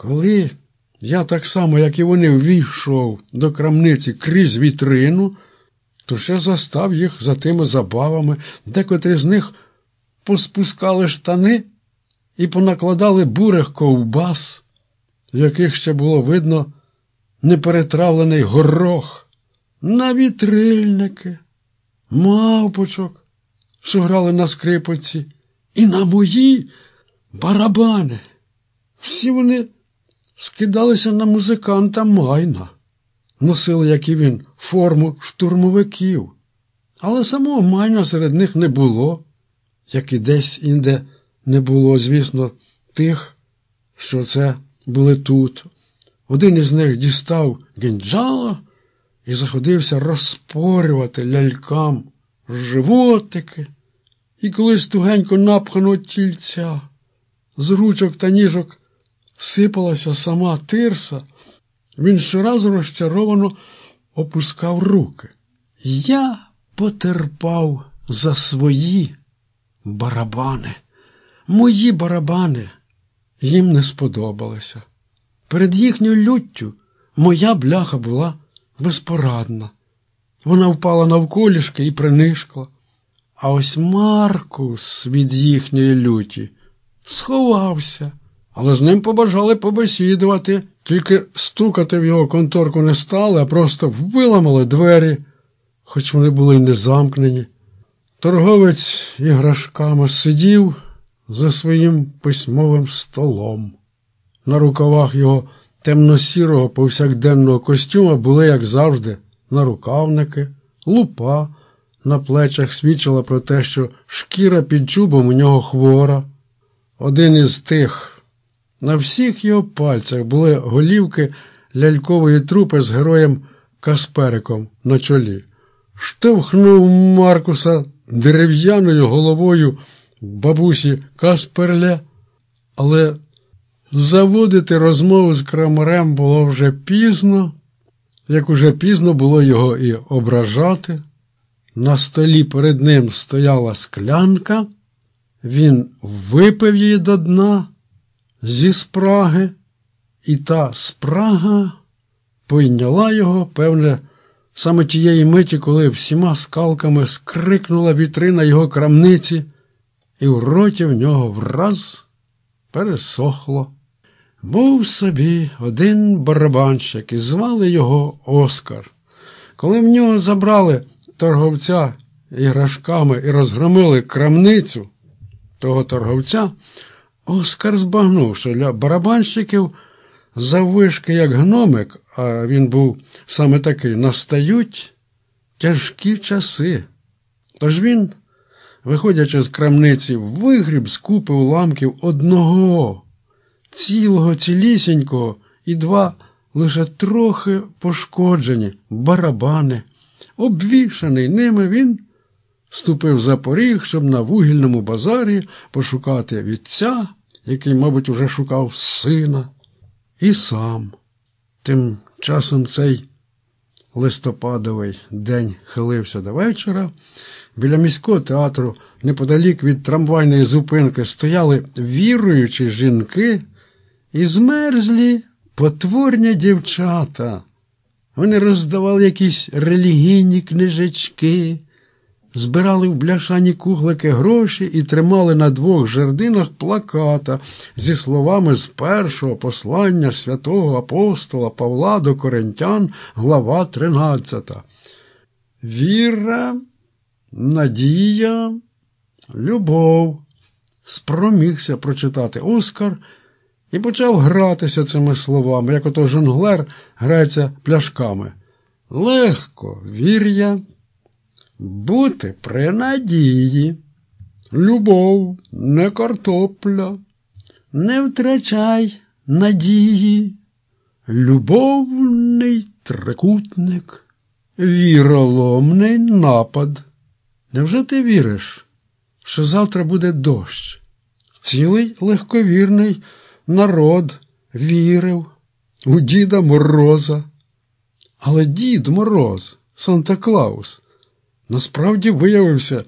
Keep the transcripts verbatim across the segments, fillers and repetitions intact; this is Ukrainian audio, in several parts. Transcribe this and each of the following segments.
Коли я так само, як і вони, ввійшов до крамниці крізь вітрину, то ще застав їх за тими забавами, декотрі з них поспускали штани і понакладали бурих ковбас, в яких ще було видно неперетравлений горох, на вітрильники, мавпочок, що грали на скрипочці, і на мої барабани. Всі вони скидалися на музиканта Майна, носили, як і він, форму штурмовиків. Але самого Майна серед них не було, як і десь інде не було, звісно, тих, що це були тут. Один із них дістав кинджала і заходився розпорювати лялькам животики і колись тугенько напханого тільця. З ручок та ніжок сипалася сама тирса, він щоразу розчаровано опускав руки. Я потерпав за свої барабани. Мої барабани їм не сподобалися. Перед їхньою люттю моя бляха була безпорадна. Вона впала навколішки і принишкла. А ось Маркус від їхньої люті сховався, але з ним побажали побесідувати, тільки стукати в його конторку не стали, а просто виламали двері, хоч вони були й не замкнені. Торговець іграшками сидів за своїм письмовим столом. На рукавах його темно-сірого повсякденного костюма були, як завжди, нарукавники, лупа на плечах свідчила про те, що шкіра під чубом у нього хвора. Один із тих. На всіх його пальцях були голівки лялькової трупи з героєм Каспериком на чолі. Штовхнув Маркуса дерев'яною головою бабусі Касперле, але заводити розмову з крамарем було вже пізно, як уже пізно було його і ображати. На столі перед ним стояла склянка, він випив її до дна зі спраги, і та спрага пойняла його, певне, саме тієї миті, коли всіма скалками скрикнула вітрина його крамниці, і в роті в нього враз пересохло. Був собі один барабанщик, і звали його Оскар. Коли в нього забрали торговця іграшками і розгромили крамницю того торговця, Оскар збагнув, що для барабанщиків заввишки як гномик, а він був саме такий, настають тяжкі часи. Тож він, виходячи з крамниці, вигріб з купи уламків одного, цілого, цілісінького, і два лише трохи пошкоджені барабани. Обвішаний ними, він ступив за поріг, щоб на вугільному базарі пошукати вітця, який, мабуть, уже шукав сина, і сам. Тим часом цей листопадовий день хилився до вечора. Біля міського театру, неподалік від трамвайної зупинки, стояли віруючі жінки і змерзлі потворні дівчата. Вони роздавали якісь релігійні книжечки, збирали в бляшані куглики гроші і тримали на двох жердинах плаката зі словами з першого послання святого апостола Павла до Коринтян, глава тринадцята. Віра, надія, любов. Спромігся прочитати Оскар і почав гратися цими словами, як ото жонглер грається пляшками. Легко, вір'я, бути при надії, любов, не картопля, не втрачай надії, любовний трикутник, віроломний напад. Невже ти віриш, що завтра буде дощ? Цілий легковірний народ вірив у Діда Мороза. Але Дід Мороз, Санта-Клаус, насправді виявився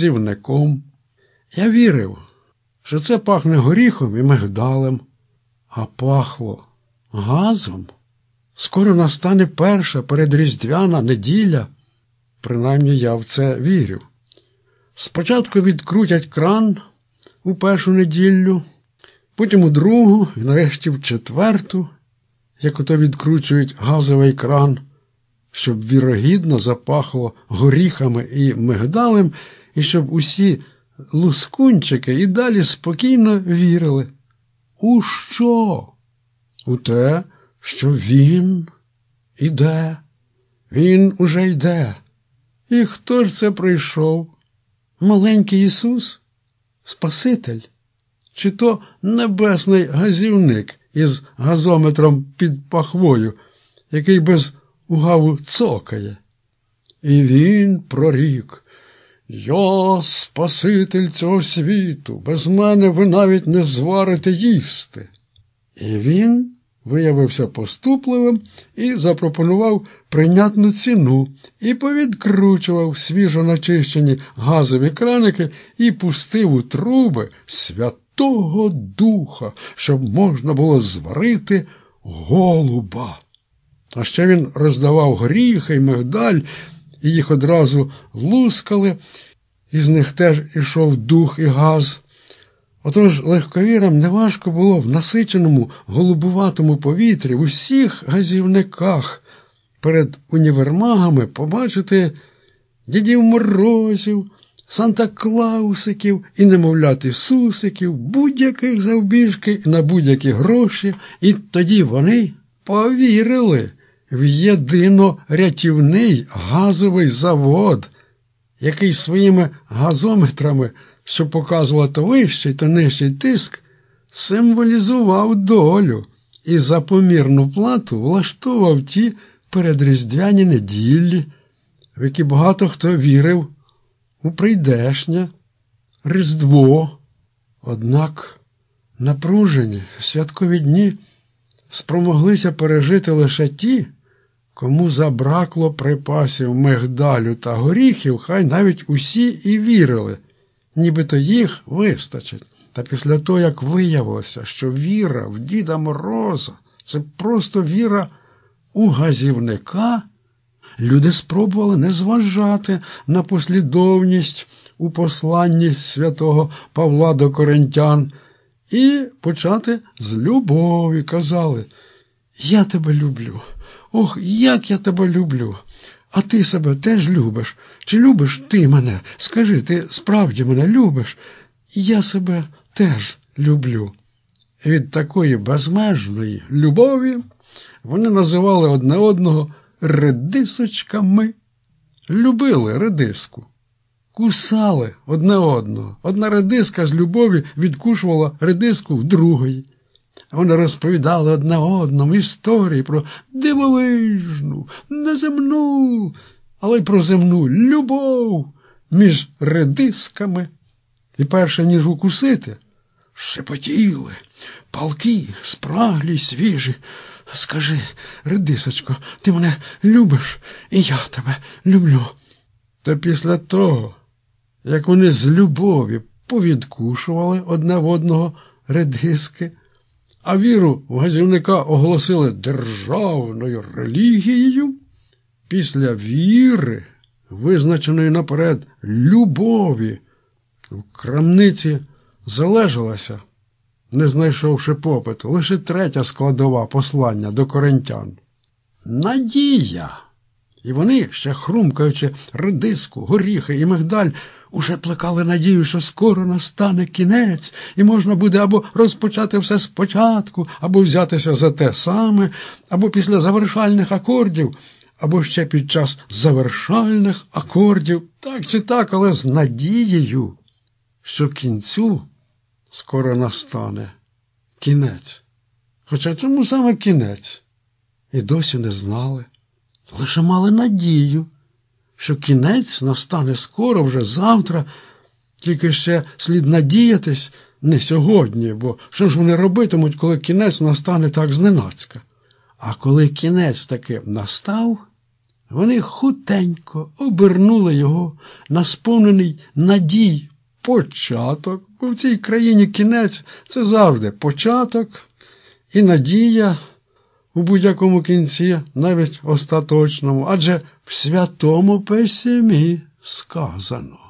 газівником. Я вірив, що це пахне горіхом і мигдалем. А пахло газом. Скоро настане перша передріздвяна неділя. Принаймні я в це вірю. Спочатку відкрутять кран у першу неділю, потім у другу і нарешті в четверту, як ото відкручують газовий кран, щоб вірогідно запахло горіхами і мигдалем, і щоб усі лускунчики і далі спокійно вірили. У що? У те, що він іде, він уже йде. І хто ж це прийшов? Маленький Ісус? Спаситель? Чи то небесний газівник із газометром під пахвою, який без угаву цокає? І він прорік: «Я Спаситель цього світу, без мене ви навіть не зварите їсти». І він виявився поступливим і запропонував прийнятну ціну, і повідкручував свіжо начищені газові краники і пустив у труби Святого Духа, щоб можна було зварити голуба. А ще він роздавав горіхи й мигдаль, і їх одразу лускали, і з них теж ішов дух і газ. Отож легковірам неважко було в насиченому голубуватому повітрі в усіх газівниках перед універмагами побачити Дідів Морозів, Санта-Клаусиків і немовлят Ісусиків, будь-яких завбіжки на будь-які гроші, і тоді вони повірили в єдино-рятівний газовий завод, який своїми газометрами, що показував то вищий, то нижчий тиск, символізував долю і за помірну плату влаштовував ті передріздвяні неділі, в які багато хто вірив у прийдешнє Різдво. Однак напружені святкові дні спромоглися пережити лише ті, кому забракло припасів мигдалю та горіхів, хай навіть усі і вірили, нібито їх вистачить. Та після того, як виявилося, що віра в Діда Мороза – це просто віра у газівника, люди спробували не зважати на послідовність у посланні святого Павла до коринтян і почати з любові. Казали: «Я тебе люблю, ох, як я тебе люблю, а ти себе теж любиш? Чи любиш ти мене? Скажи, ти справді мене любиш? Я себе теж люблю». Від такої безмежної любові вони називали одне одного редисочками. Любили редиску, кусали одне одного. Одна редиска з любові відкушувала редиску в другої. Вони розповідали одне одному історії про дивовижну, неземну, але й про земну любов між редисками. І перше, ніж укусити, шепотіли, палкі, спраглі, свіжі. «Скажи, редисочко, ти мене любиш, і я тебе люблю». Та після того, як вони з любові повідкушували одне в одного редиски, а віру в газівника оголосили державною релігією, після віри, визначеної наперед любові, в крамниці залежалася, не знайшовши попиту, лише третя складова послання до коринтян – надія. І вони, ще хрумкаючи редиску, горіхи і мигдаль, уже плекали надію, що скоро настане кінець, і можна буде або розпочати все спочатку, або взятися за те саме, або після завершальних акордів, або ще під час завершальних акордів, так чи так, але з надією, що кінцю скоро настане кінець. Хоча чому саме кінець? І досі не знали. Лише мали надію, що кінець настане скоро, вже завтра, тільки ще слід надіятись не сьогодні, бо що ж вони робитимуть, коли кінець настане так зненацька? А коли кінець таки настав, вони хутенько обернули його на сповнений надій початок, бо в цій країні кінець – це завжди початок, і надія у будь-якому кінці, навіть остаточному, адже в Святому Письмі сказано: